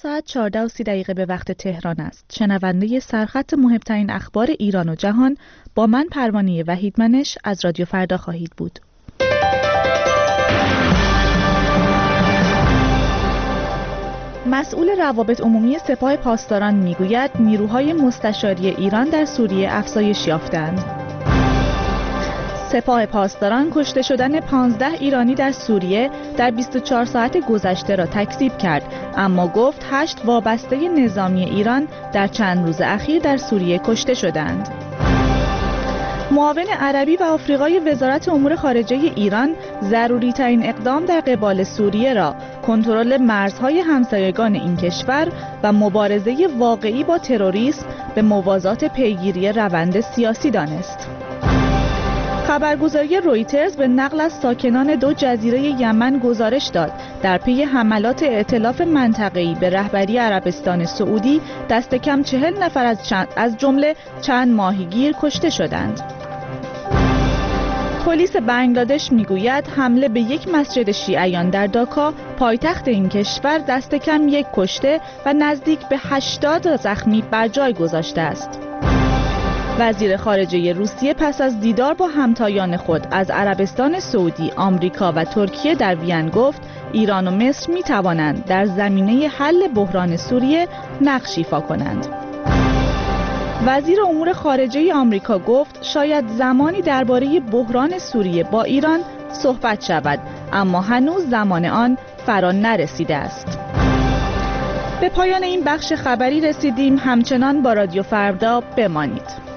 ساعت 14:30 به وقت تهران است. شنونده سرخط مهمترین اخبار ایران و جهان با من پروانه وحیدمنش از رادیو فردا خواهید بود. مسئول روابط عمومی سپاه پاسداران میگوید نیروهای مستشاری ایران در سوریه افزایش یافتند. سپاه پاسداران کشته شدن 15 ایرانی در سوریه در 24 ساعت گذشته را تکذیب کرد، اما گفت 8 وابسته نظامی ایران در چند روز اخیر در سوریه کشته شدند. معاون عربی و آفریقای وزارت امور خارجه ایران ضروری ترین اقدام در قبال سوریه را کنترل مرزهای همسایگان این کشور و مبارزه واقعی با تروریسم به موازات پیگیری روند سیاسی دانست. خبرگزاری رویترز به نقل از ساکنان 2 جزیره یمن گزارش داد در پی حملات ائتلاف منطقه‌ای به رهبری عربستان سعودی دست کم 40 نفر از جمله چند ماهیگیر کشته شدند. پلیس بنگلادش میگوید حمله به یک مسجد شیعیان در داکا پایتخت این کشور دست کم 1 کشته و نزدیک به 80 زخمی بر جای گذاشته است. وزیر خارجه روسیه پس از دیدار با همتایان خود از عربستان سعودی، آمریکا و ترکیه در وین گفت ایران و مصر می توانند در زمینه حل بحران سوریه نقش ایفا کنند. وزیر امور خارجه آمریکا گفت شاید زمانی درباره بحران سوریه با ایران صحبت شود، اما هنوز زمان آن فرا نرسیده است. به پایان این بخش خبری رسیدیم. همچنان با رادیو فردا بمانید.